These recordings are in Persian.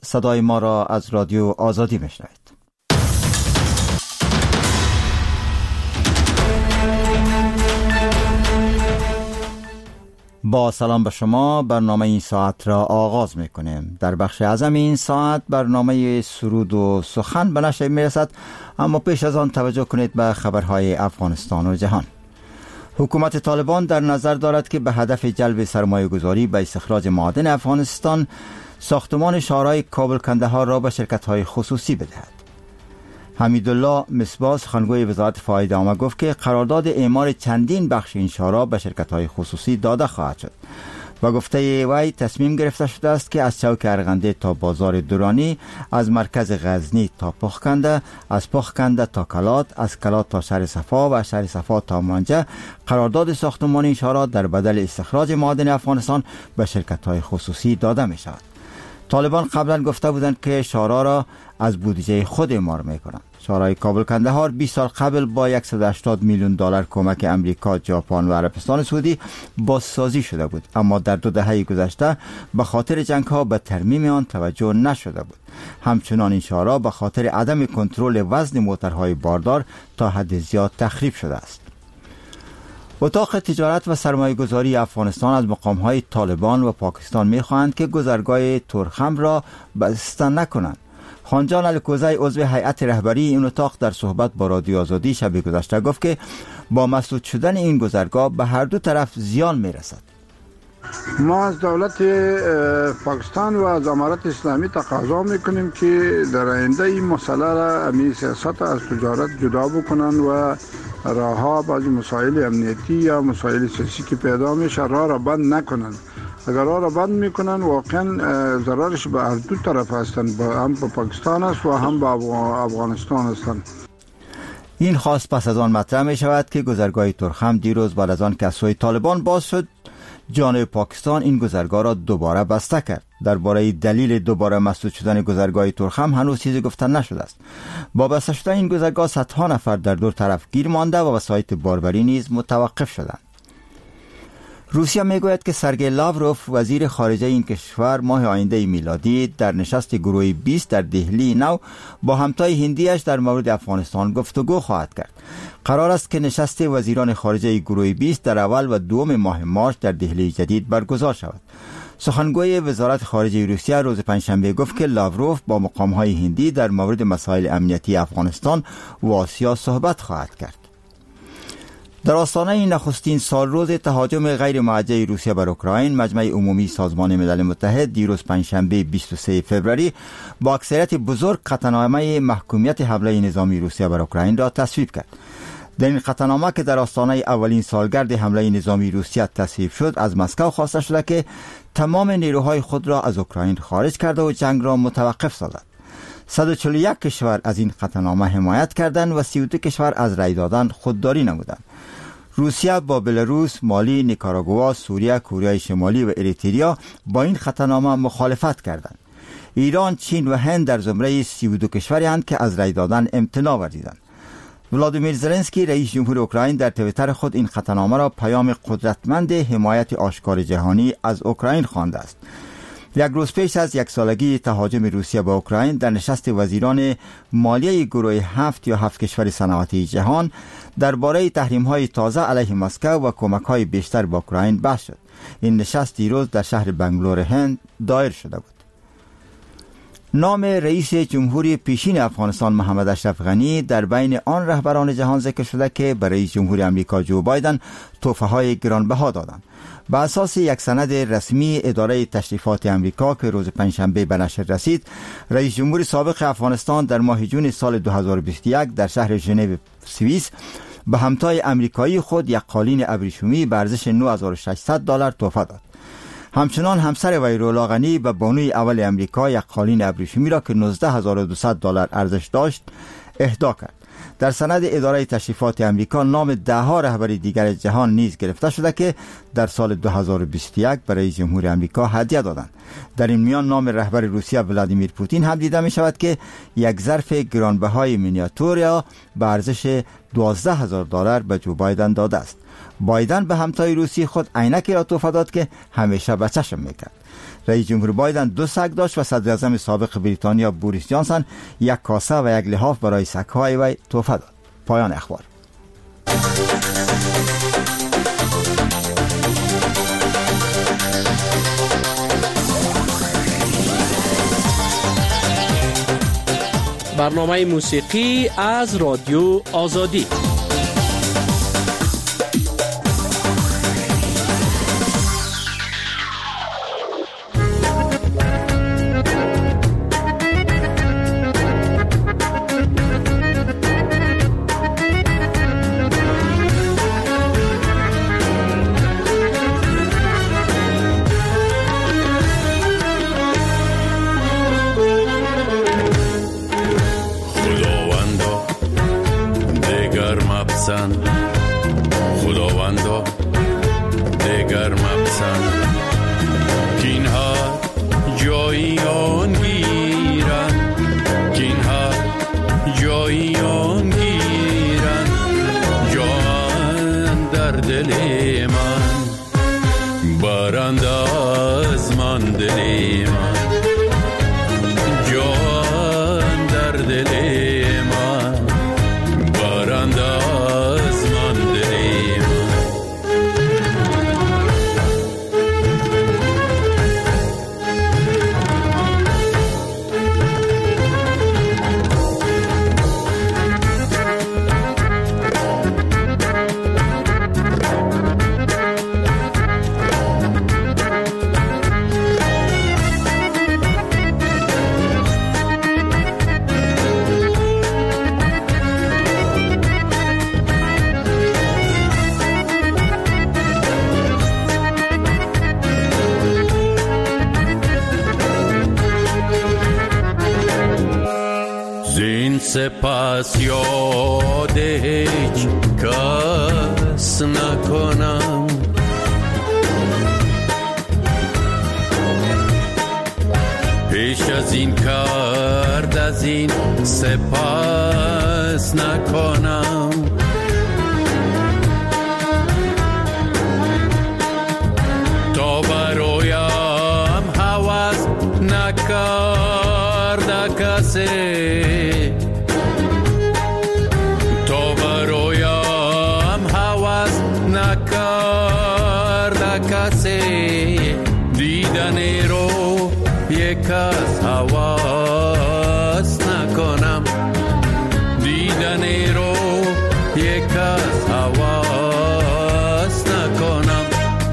صدای ما را از رادیو آزادی میشنوید. با سلام به شما، برنامه این ساعت را آغاز میکنیم. در بخش اعظم این ساعت برنامه سرود و سخن به نشر میرسد، اما پیش از آن توجه کنید به خبرهای افغانستان و جهان. حکومت طالبان در نظر دارد که به هدف جلب سرمایه گذاری به استخراج معادن افغانستان ساختمان شهرهای کابل کندهار را به شرکت‌های خصوصی بدهد. حمیدالله مصباح سخنگوی وزارت فایده عامه گفت که قرارداد اعمار چندین بخش این شهرها به شرکت‌های خصوصی داده خواهد شد و گفته وی تصمیم گرفته شده است که از چوک ارغنده تا بازار درانی، از مرکز غزنی تا پخکنده، از پخکنده تا کلات، از کلات تا شهر صفا و شهر صفا تا مانجه قرارداد ساختمان این شهرها در بدل استخراج معادن افغانستان به شرکت‌های خصوصی داده می شود. طالبان قبلا گفته بودند که شهرها را از بودجه خود اعمار میکنند. شهرهای کابل کندهار 20 سال قبل با 180 میلیون دلار کمک امریکا، ژاپن و عربستان سعودی بازسازی شده بود، اما در 2 دهه گذشته به خاطر جنگ‌ها به ترمیم آن توجه نشده بود. همچنان این شهرها به خاطر عدم کنترل وزن موترهای باردار تا حد زیاد تخریب شده است. اتاق تجارت و سرمایه گذاری افغانستان از مقام‌های طالبان و پاکستان می‌خواهند که گذرگاه ترخم را بسته نکنند. خانجان الکوزی عضو هیئت رهبری این اتاق در صحبت با رادیو آزادی شب گذشته گفت که با مسدود شدن این گذرگاه به هر دو طرف زیان می‌رسد. ما از دولت پاکستان و از امارت اسلامی تقاضا میکنیم که در آینده این مسئله را، امی سیاست از تجارت جدا بکنن و راهها بعضی مسائل امنیتی یا مسائل سیاسی که پیدا میشه راه را بند نکنن. اگر راه را بند میکنن واقعا ضررش به هر دو طرف هستند، هم به پاکستان است و هم به افغانستان هستند. این خواست پس از آن مطرح می شود که گذرگاه ترخم دیروز بعد از آن که از سوی طالبان باز شد، جانب پاکستان این گذرگاه را دوباره بسته کرد. درباره دلیل دوباره مسدود شدن گذرگاه ترخم هنوز چیزی گفته نشده است. با بسته شدن این گذرگاه صدها نفر در دو طرف گیر مانده و وسایط باربری نیز متوقف شدند. روسیه میگوید که سرگئی لاوروف وزیر خارجه این کشور ماه آینده میلادی در نشست گروه 20 در دهلی نو با همتای هندیش در مورد افغانستان گفتگو خواهد کرد. قرار است که نشست وزیران خارجه گروه 20 در اول و دوم ماه مارس در دهلی جدید برگزار شود. سخنگوی وزارت خارجه روسیه روز پنجشنبه گفت که لاوروف با مقام‌های هندی در مورد مسائل امنیتی افغانستان و آسیا صحبت خواهد کرد. در آستانه نخستین سالروز تهاجم غیر موجه روسیه بر اوکراین، مجمع عمومی سازمان ملل متحد دیروز پنجشنبه 23 فوریه با اکثریت بزرگ قطعنامه محکومیت حمله نظامی روسیه بر اوکراین را تصویب کرد. در این قطعنامه که در آستانه اولین سالگرد حمله نظامی روسیه تصویب شد، از مسکو خواسته شده که تمام نیروهای خود را از اوکراین خارج کرده و جنگ را متوقف سازد. 141 کشور از این قطعنامه حمایت کردند و 32 کشور از رأی دادن خودداری نمودند. روسیه با بلاروس، مالی، نیکاراگوآ، سوریه، کره شمالی و اریتریا با این قطعنامه مخالفت کردند. ایران، چین و هند در زمره 32 کشوری هستند که از رأی دادن امتناع ورزیدند. ولادیمیر زلنسکی رئیس جمهور اوکراین در توییتر خود این قطعنامه را پیام قدرتمند حمایت آشکار جهانی از اوکراین خوانده است. یک روز پیش از یک سالگی تهاجم روسیه به اوکراین، در نشست وزیران مالیه گروه 7 یا 7 کشور صنعتی جهان درباره تحریم‌های تازه علیه مسکو و کمک‌های بیشتر به اوکراین بحث شد. این نشست دیروز در شهر بنگلور هند دایر شده بود. نام رئیس جمهوری پیشین افغانستان محمد اشرف غنی در بین آن رهبران جهان ذکر شده که به رئیس جمهوری آمریکا جو بایدن تحفه‌های گرانبها دادند. بر اساس یک سند رسمی اداره تشریفات آمریکا که روز پنجشنبه به نشر رسید، رئیس جمهور سابق افغانستان در ماه جون سال 2021 در شهر ژنو سوئیس به همتای آمریکایی خود یک قالین ابریشمی به ارزش $9600 تحفه داد. همچنان همسر وی رولا غنی به بانوی اول آمریکا یک قالین ابریشمی را که $19200 ارزش داشت اهدا کرد. در سند اداره تشریفات آمریکا نام 10 رهبر دیگر جهان نیز گرفته شده که در سال 2021 برای جمهوری آمریکا هدیه دادند. در این میان نام رهبر روسیه ولادیمیر پوتین هم دیده می شود که یک ظرف گرانبهای مینیاتور به ارزش $12000 به جو بایدن داده است. بایدن به همتای روسی خود عینکی را تحفه داد که همیشه به چشم میکرد. رئیس جمهور بایدن 2 سگ داشت و صدر اعظم سابق بریتانیا بوریس جانسن 1 کاسه و 1 لحاف برای سگ‌های وی تحفه داد. پایان اخبار. برنامه موسیقی از رادیو آزادی. خداوندا دگر مپسند که اینها جایی آن گیرن، که اینها جایی آن گیرن، جان در دل من برند از من دل من، جان در دل من برند از من دل من. سپس یاد هیچ کس نکنم، پیش از این کرد از این سپس نکنم، تا برایم هوس نکرد کسی، دیدنی رو یک از حواس نکنم، دیدنی رو یک از حواس نکنم.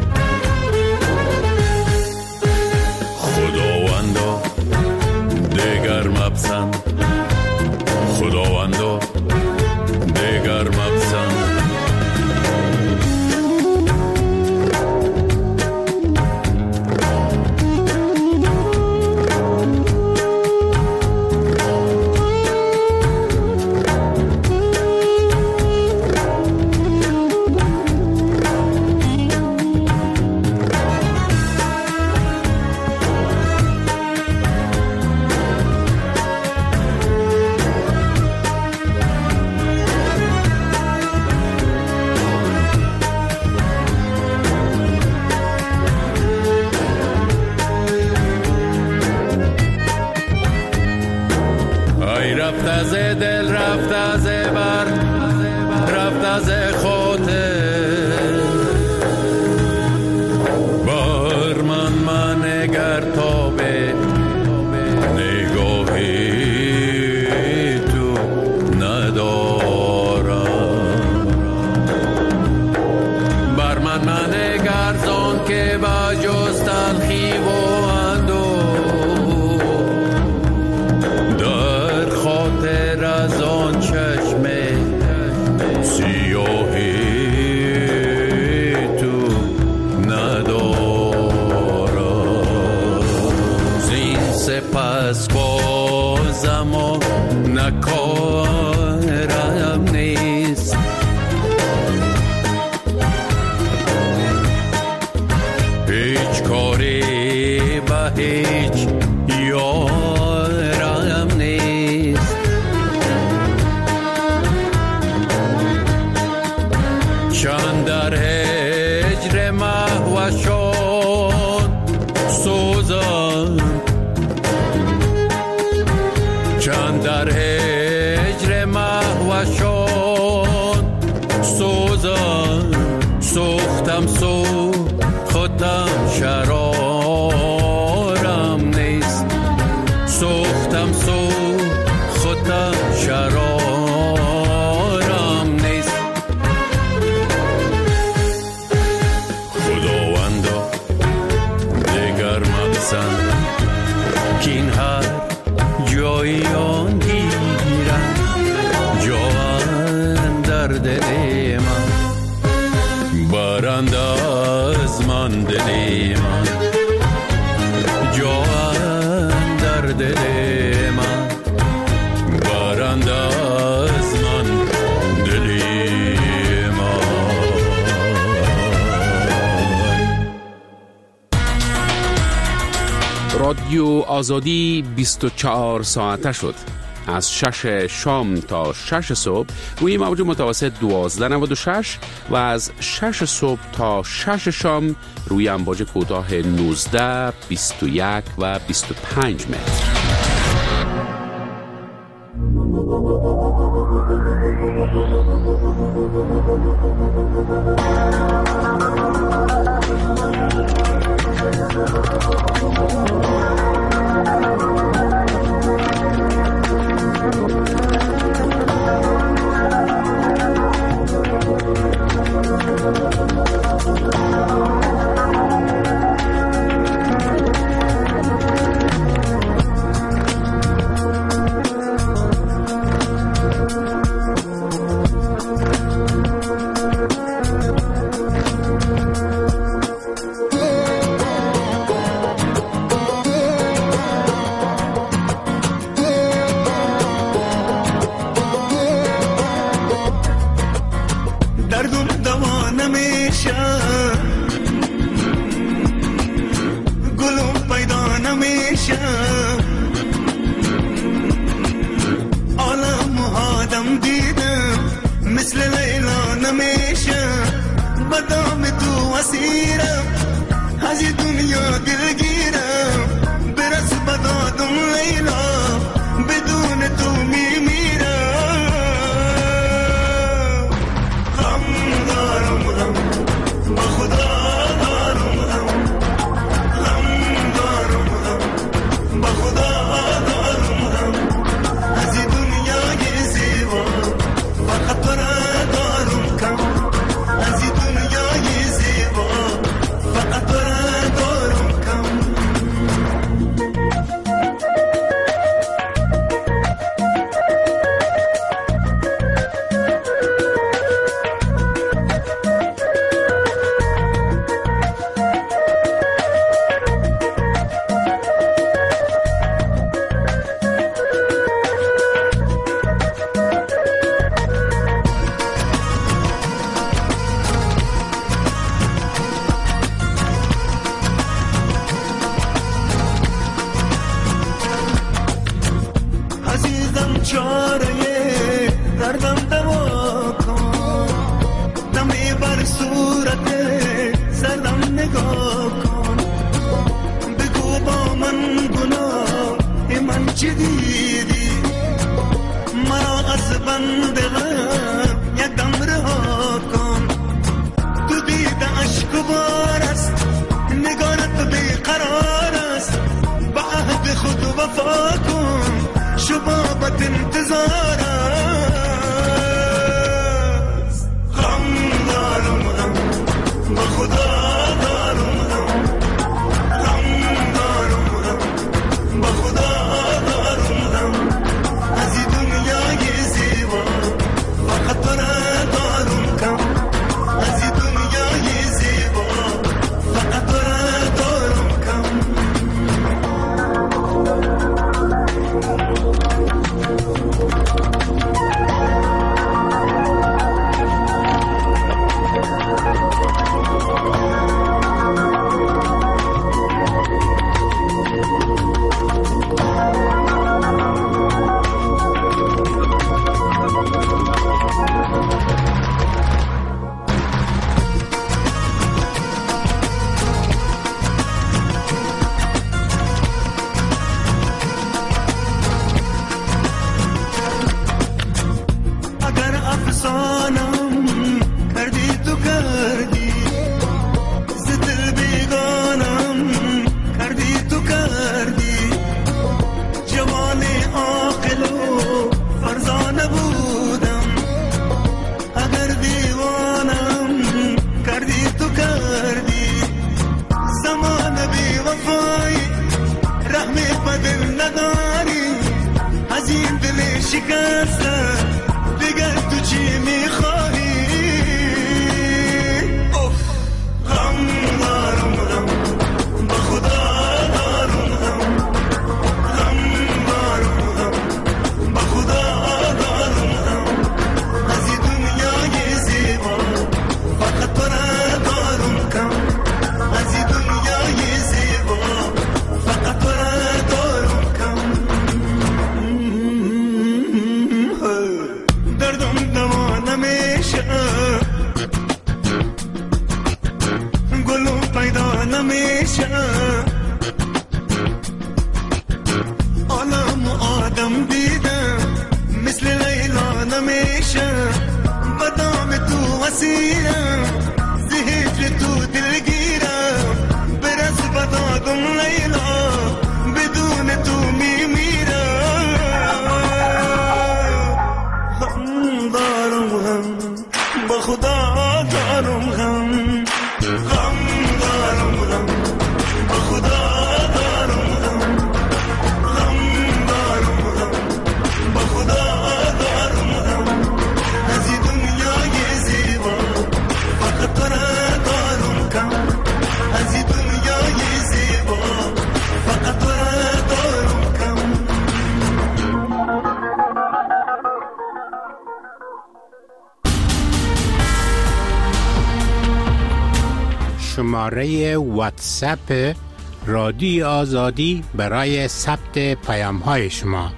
خداوندا دگر مپسند، خداوندا دگر مپسند. رفت از دل، رفت از بر، رفت از خاطر، بر من نگر تا به نگاهی تو ندارم، بر من نگر زان که با جز تلخی و از آن چشم سیاهی تو ندارم، زین سپس بازم و نکارم نیست، هیچ کاری به هیچ یارم نیست، چند در هجر محوشان سوزم چند در هجر مهوشان سوزان سوختم خودم شرارم نیست سوختم خودم شرارم نیست خداوندا دیگر مقصد که این هر جایی آن گیرم جان در دل من برند از من دل من جان در دل من برند از من دل من. رادیو آزادی 24 ساعته شد. از 6 شام تا 6 صبح روی موج متوسط 1296 و از 6 صبح تا 6 شام روی امواج کوتاه 19 21 و 25 متر. هم دیدم مثل لیلا نمیشم بدام تو وسیلم زهجر تو دلگیرم برس بدادم لیلا بدون تو میمیرم غم دارم غم با خدا دارم غم غم دارم غم با خدا دارم غم غم دارم غم با خدا دارم غم از این دنیای زیبا فقط تو را دارم کم از این دنیای زیبا فقط تو را دارم کم شماره واتساپ رادیو آزادی برای ثبت پیام‌های شما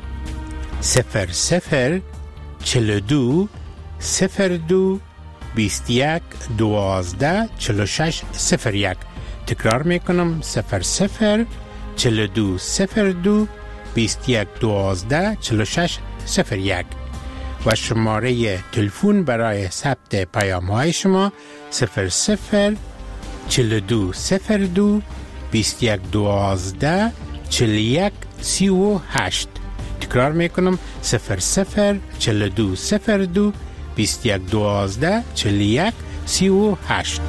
00 42 02 21 12 46 01. تکرار میکنم 00 42 02 21 12 46 01 و شماره تلفن برای ثبت پیام‌های شما 00 42 02 21 12 41 38. تکرار میکنم 00 42 02 21 12 41 38.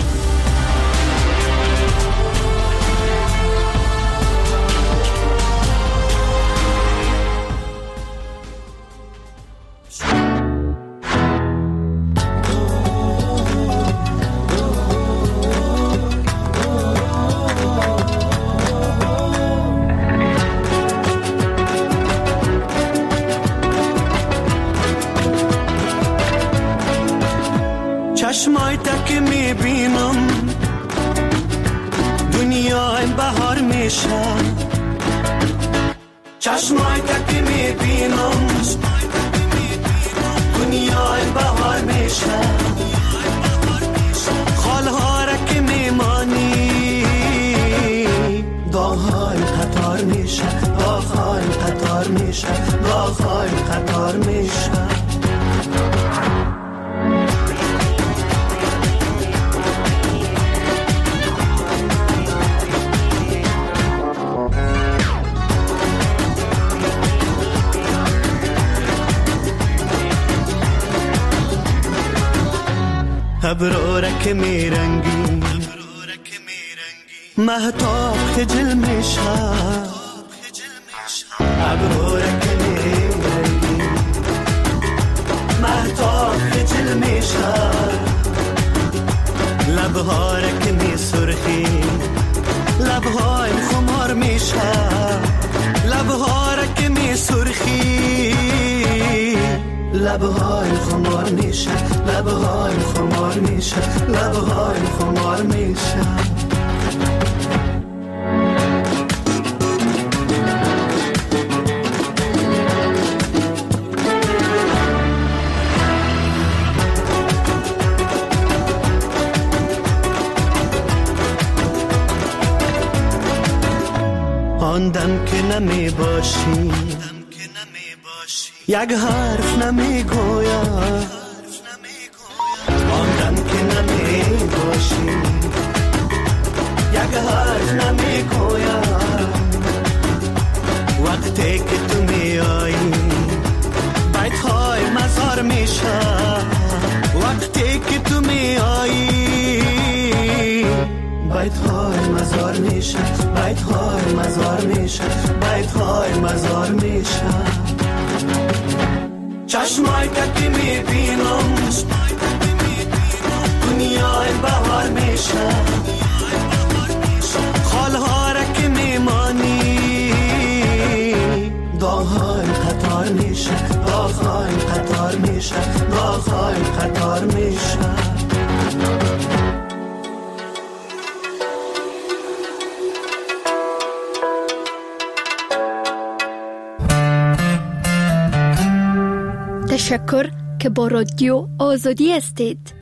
چشمای تک میبینم دنیای بهار میشه چشمای تک میبینم دنیای بهار میشه خالها را که میمانی داغ‌های قطار میشه داغ‌های قطار میشه داغ‌های قطار میشه ابرارک میرنگی مهتاب خجل میشه ابرارک میرنگی مهتاب خجل میشه لبهارک می سرخی لبهای خمار میشه لبهارک می سرخی لبهای خمار میشه لبهای خمار میشه لبهای خمار میشه آن دم که نمی باشی یک حرف نمی گویم آن دم که نمی باشی یک حرف نمی گویم وقتی که تو می آیی بیت های مزار میشه وقتی که تو می آیی بیت های مزار میشه بیت های مزار میشه بیت های مزار میشه چشمای که میبینم دنیای بهار میشه خالها را که میمانی داغ‌های قطار میشه داغ‌های قطار میشه داغ‌های قطار میشه تشکر که با رادیو آزادی هستید.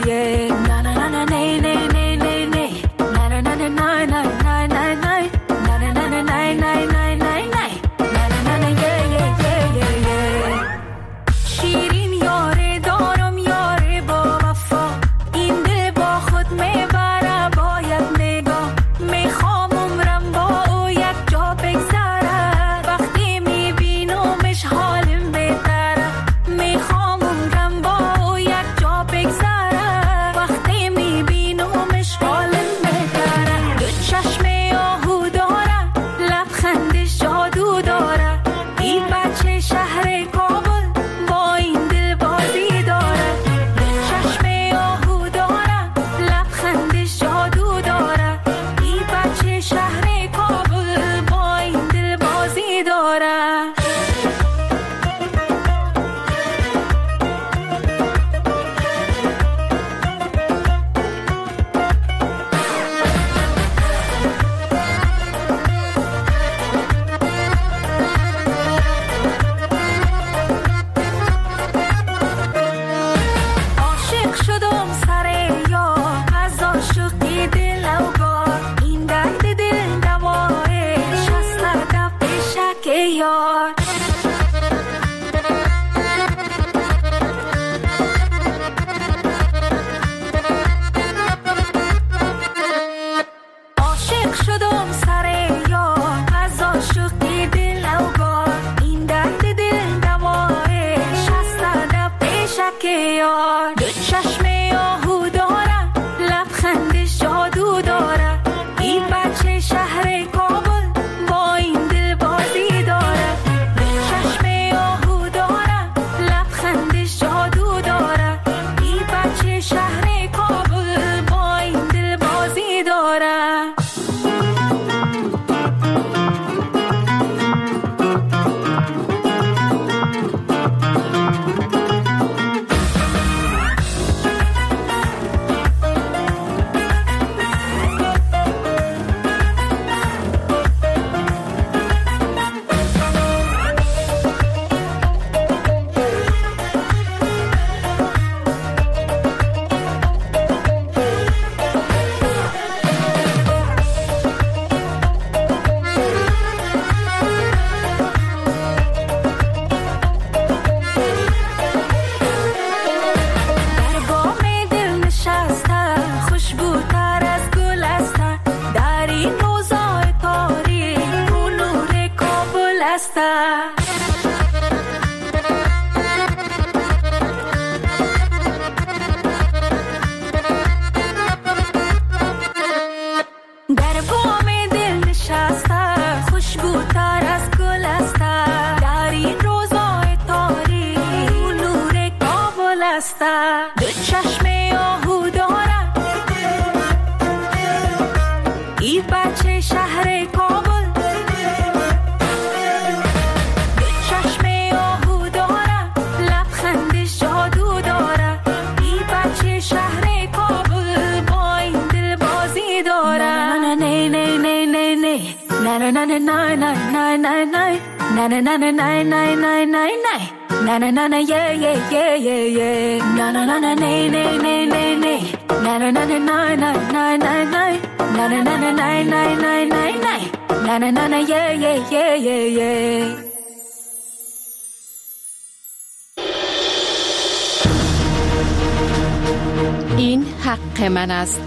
این حق من است.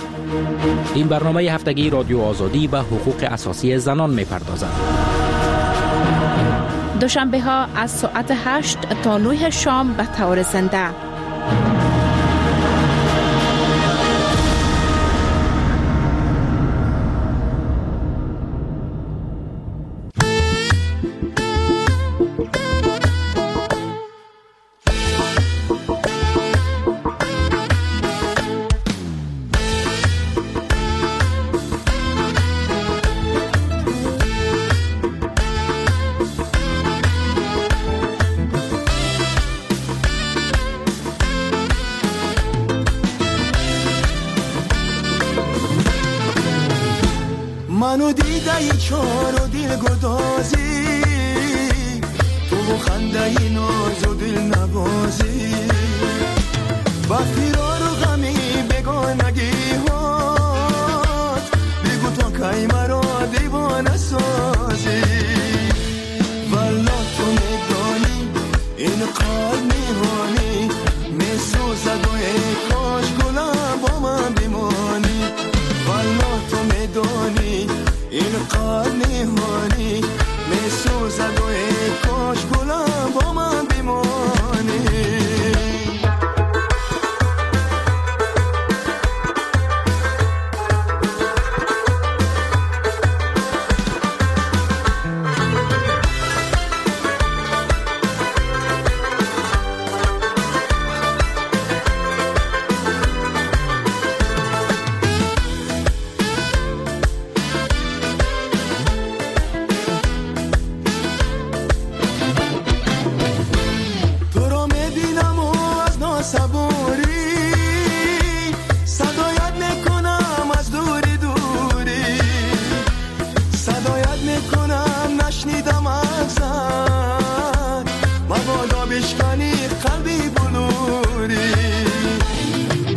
این برنامه هفتگی رادیو آزادی به حقوق اساسی زنان می‌پردازد. دوشنبه ها از ساعت 8 تا 9 شام به طور زنده. منو دیده ای چار و دل گدازی، تو خنده ای ناز و دل نبازی، با فرار و غم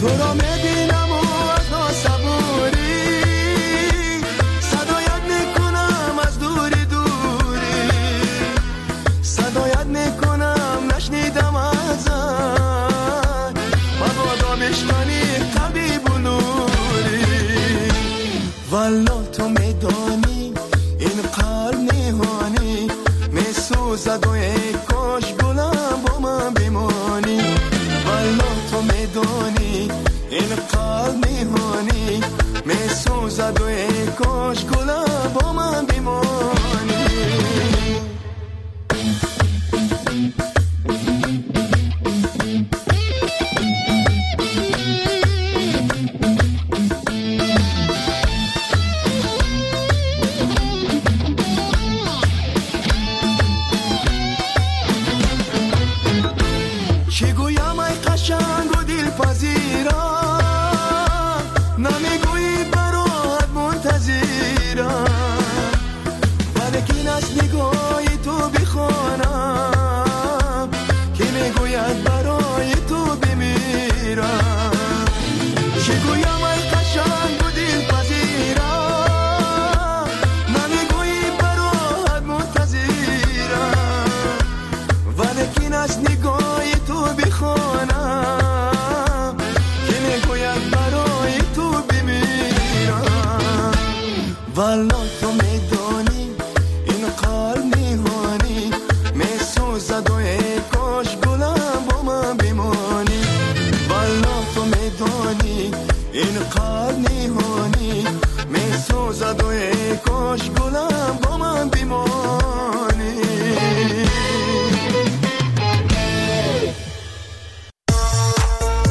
تو را میبینم و از ناسبوری صدایت میکنم از دوری دوری صدایت میکنم نشنیدم ازت مبادا بشکنی قلبی بلوری والا تو میدانی این قلب نهانی میسوزد و ای کاش گلم با من بمانی والا تو میدانی این قلب نهانی میسوزد و ای کاش گلم با من بمانی چه گویم ای قشنگ و دلپذیرم نمیگویی برات منتظرم ولیکن از نگاهی تو بخوانم که میگوید برای تو بمیرم چه گویم ای قشنگ و دلپذیرم نمیگویی برات منتظرم ولیکن از نگاهی تو بخوانم که میگوید برای تو بمیرم والا تو میدانی این قلب نهانی میسوزد و ای کاش گلم با من بمانی والا تو میدانی این قلب نهانی میسوزد و ای کاش گلم با من بمانی